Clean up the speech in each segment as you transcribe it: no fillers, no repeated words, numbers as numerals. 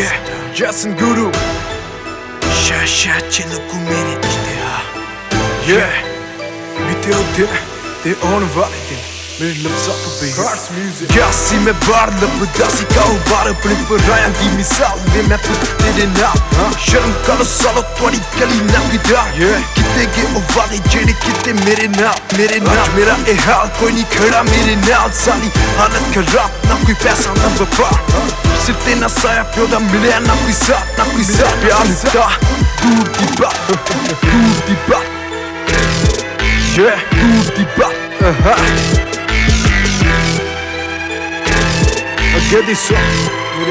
Jason Guru Shasha Chiluku mere ishtiha Bite din te on vaale din mere lafza to be Hearts music Yasi me bar labdasi kao bar apne parayan di misal de main tere naal sharm karo salo twadi gali na gida kitte ge o vaale jehde kitte mere naal mera eh haal koi nahi khada mere naal sali halat kharab na koi paisa na wapa सिर ते ना साया प्यो दा मिलिया ना कोई साथ प्यार दा दूर दी बात दूर दी बात अगे दी सो मेरे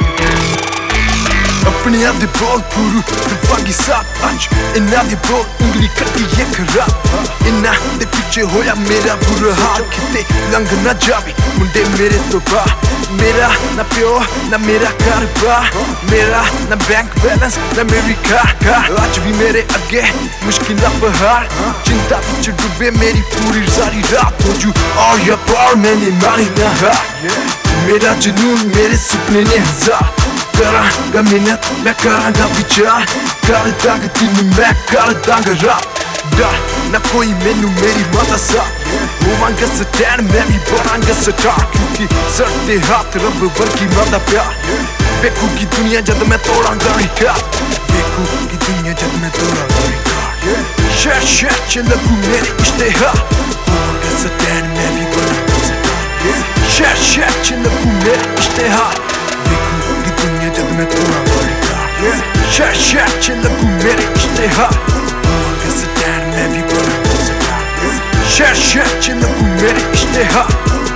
अपने आप दे बोल गुरु दिवागी साथ अंज इन्ना दे बोल उंगली कटी ये खराब इन्ना दे पीछे होया मेरा बुरा हाल किते लंघ ना जावे मुंडे मेरे तो बा मेरा ना प्यो ना मेरा कारोबार मेरा ना बैंक बैलेंस ना मेरी कार आज भी मेरे अगे मुश्किल पहाड़ चिंता विच डूबे मेरी पूरी सारी रात हो जू और या पार मैंने मारी ना मेरा जुनून मेरे सपने ने हजार करांगा मेहनत मैं करांगा विचार करदांगा दिन मैं करदांगा रात ना कोई मैनू मेरी माता सा होवांगा स्टैंड मैं भी बनांगा स्टार क्योंकि सड़ते हाथ रब वर्गी माता प्यार देखूगी दुनिया जद मैं तोड़ांगा रिकॉर्ड देखूगी दुनिया जद मैं तोड़ांगा रिकॉर्ड शहर चलकू मेरे इश्तेहार होवांगा स्टैंड मैं भी बनांगा स्टार शहर चलकू मेरे इश्तेहार देखूगी दुनिया जद मैं तोड़ांगा रिकॉर्ड शहर चलकू मेरे इश्तेहार होवांगा स्टैंड मैं भी बनांगा स्टार शहर चलकू मेरे इश्तेहार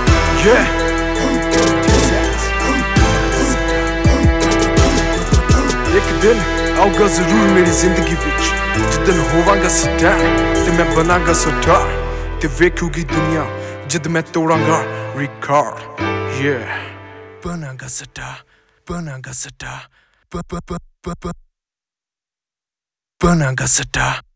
एक दिन आऊगा जरूर मेरी जिंदगी विच जिदन होवांगा स्टार ते मैं बनांगा स्टार ते वेखूगी दुनिया जद मैं तोड़ांगा रिकॉर्ड बनांगा स्टार बनांगा स्टार